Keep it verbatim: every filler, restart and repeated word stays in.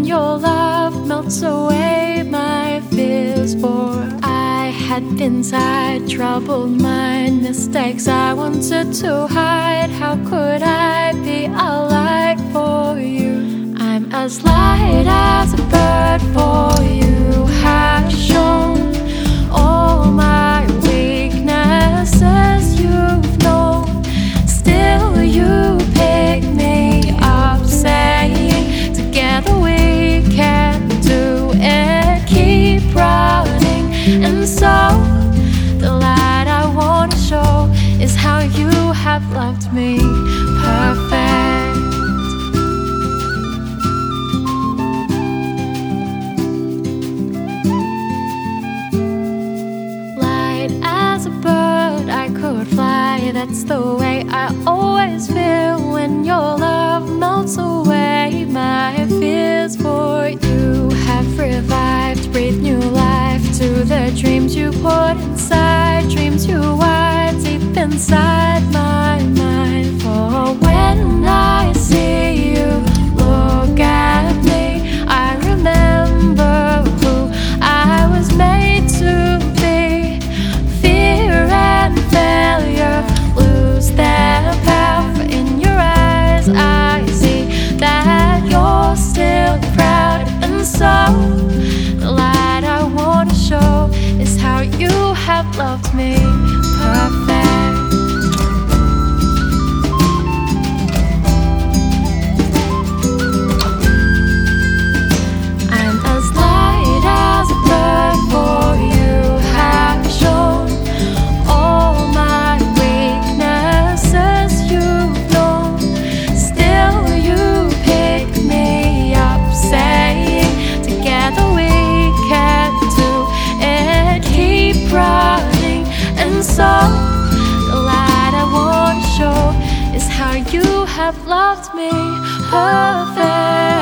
your love melts away my fears. For I had inside troubled mind, mistakes I wanted to hide. How could I be a light for you? I'm as light as a bird, for you have shown all my weaknesses you've known. Still you pick me up, saying together we can do it. Keep running, and so the light I want to show is how you have loved me perfect. Light as a bird, I could fly. That's the way I always feel when your love melts away my fears. For you have revived, breathed new life to the dreams you put inside, dreams you are deep inside my mind. For when I see you look at me, I remember who I was made to be. Fear and failure lose their power. In your eyes I see that you're still proud. And so the light I want to show is how you have loved me perfect. I'm as light as a bird, for you have shown all my weaknesses you've known. Still you pick me up, saying together we can do it. Keep running, and so the light I want to show is how you have loved me perfect.